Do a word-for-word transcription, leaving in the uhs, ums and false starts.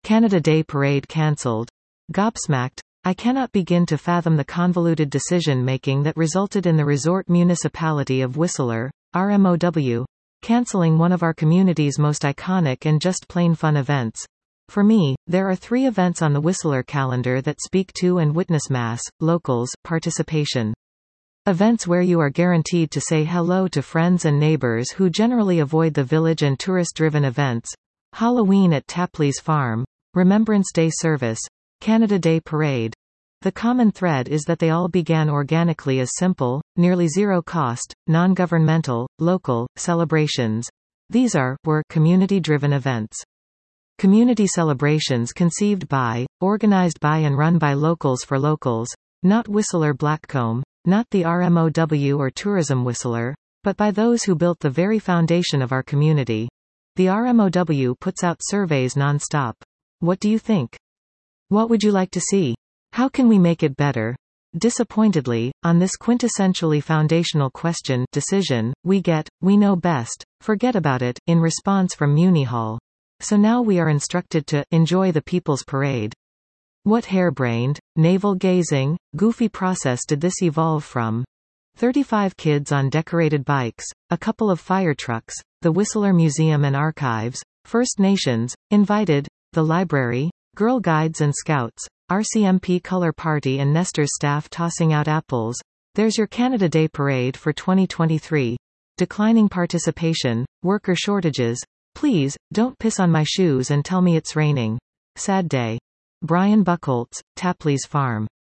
Canada Day Parade cancelled. Gobsmacked. I cannot begin to fathom the convoluted decision-making that resulted in the resort municipality of Whistler, R M O W, cancelling one of our community's most iconic and just plain fun events. For me, there are three events on the Whistler calendar that speak to and witness mass, locals, participation. Events where you are guaranteed to say hello to friends and neighbors who generally avoid the village and tourist-driven events. Halloween at Tapley's Farm, Remembrance Day service, Canada Day Parade. The common thread is that they all began organically as simple, nearly zero-cost, non-governmental, local, celebrations. These are, were, community-driven events. Community celebrations conceived by, organized by and run by locals for locals, not Whistler Blackcomb, not the R M O W or Tourism Whistler, but by those who built the very foundation of our community. The R M O W puts out surveys non-stop. What do you think? What would you like to see? How can we make it better? Disappointedly, on this quintessentially foundational question, decision, we get, we know best, forget about it, in response from Muni Hall. So now we are instructed to enjoy the People's Parade. What harebrained, navel-gazing, goofy process did this evolve from? thirty-five kids on decorated bikes, a couple of fire trucks, the Whistler Museum and Archives, First Nations, invited, the library, Girl Guides and Scouts, R C M P color party and Nestor's staff tossing out apples. There's your Canada Day Parade for twenty twenty-three. Declining participation, worker shortages. Please, don't piss on my shoes and tell me it's raining. Sad day. Brian Buckholtz, Tapley's Farm.